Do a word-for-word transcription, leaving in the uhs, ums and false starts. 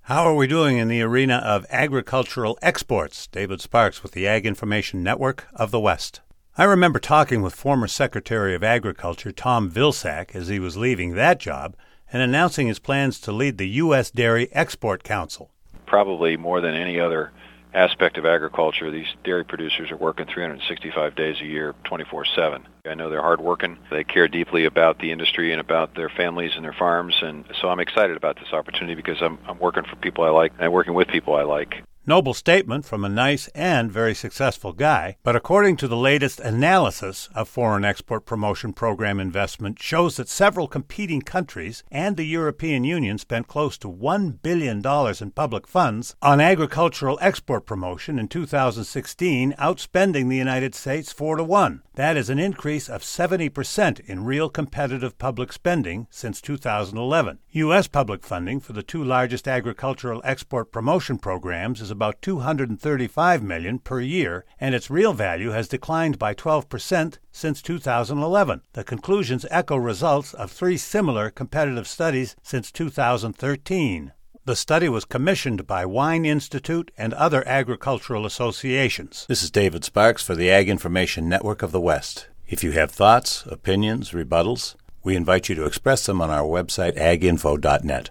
How are we doing in the arena of agricultural exports? David Sparks with the Ag Information Network of the West. I remember talking with former Secretary of Agriculture Tom Vilsack as he was leaving that job and announcing his plans to lead the U S Dairy Export Council. Probably more than any other aspect of agriculture, these dairy producers are working three hundred sixty-five days a year, twenty-four seven. I know they're hardworking. They care deeply about the industry and about their families and their farms, and so I'm excited about this opportunity because I'm, I'm working for people I like and I'm working with people I like. Noble statement from a nice and very successful guy, but according to the latest analysis of foreign export promotion program investment shows that several competing countries and the European Union spent close to one billion dollars in public funds on agricultural export promotion in two thousand sixteen, outspending the United States four to one. That is an increase of seventy percent in real competitive public spending since two thousand eleven. U S public funding for the two largest agricultural export promotion programs is about two hundred thirty-five million dollars per year, and its real value has declined by twelve percent since two thousand eleven. The conclusions echo results of three similar competitive studies since two thousand thirteen. The study was commissioned by Wine Institute and other agricultural associations. This is David Sparks for the Ag Information Network of the West. If you have thoughts, opinions, rebuttals, we invite you to express them on our website, ag info dot net.